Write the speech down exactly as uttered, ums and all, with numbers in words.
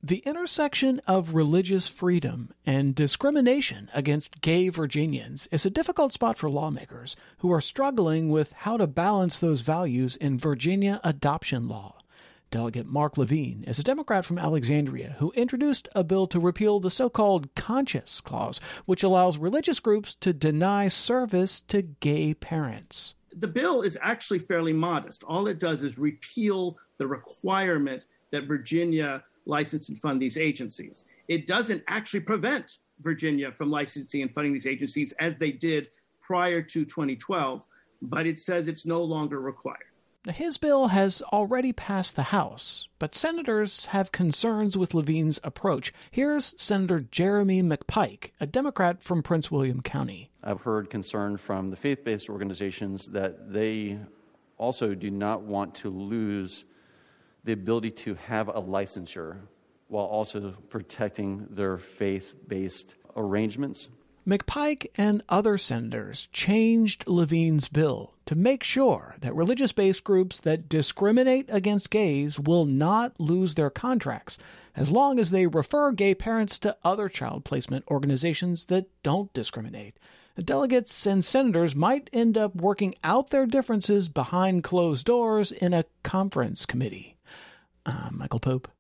The intersection of religious freedom and discrimination against gay Virginians is a difficult spot for lawmakers who are struggling with how to balance those values in Virginia adoption law. Delegate Mark Levine is a Democrat from Alexandria who introduced a bill to repeal the so-called conscience clause, which allows religious groups to deny service to gay parents. The bill is actually fairly modest. All it does is repeal the requirement that Virginia license and fund these agencies. It doesn't actually prevent Virginia from licensing and funding these agencies as they did prior to twenty twelve, but it says it's no longer required. His bill has already passed the House, but senators have concerns with Levine's approach. Here's Senator Jeremy McPike, a Democrat from Prince William County. I've heard concern from the faith-based organizations that they also do not want to lose the ability to have a licensure while also protecting their faith-based arrangements. McPike and other senators changed Levine's bill to make sure that religious-based groups that discriminate against gays will not lose their contracts as long as they refer gay parents to other child placement organizations that don't discriminate. The delegates and senators might end up working out their differences behind closed doors in a conference committee. I'm Michael Pope.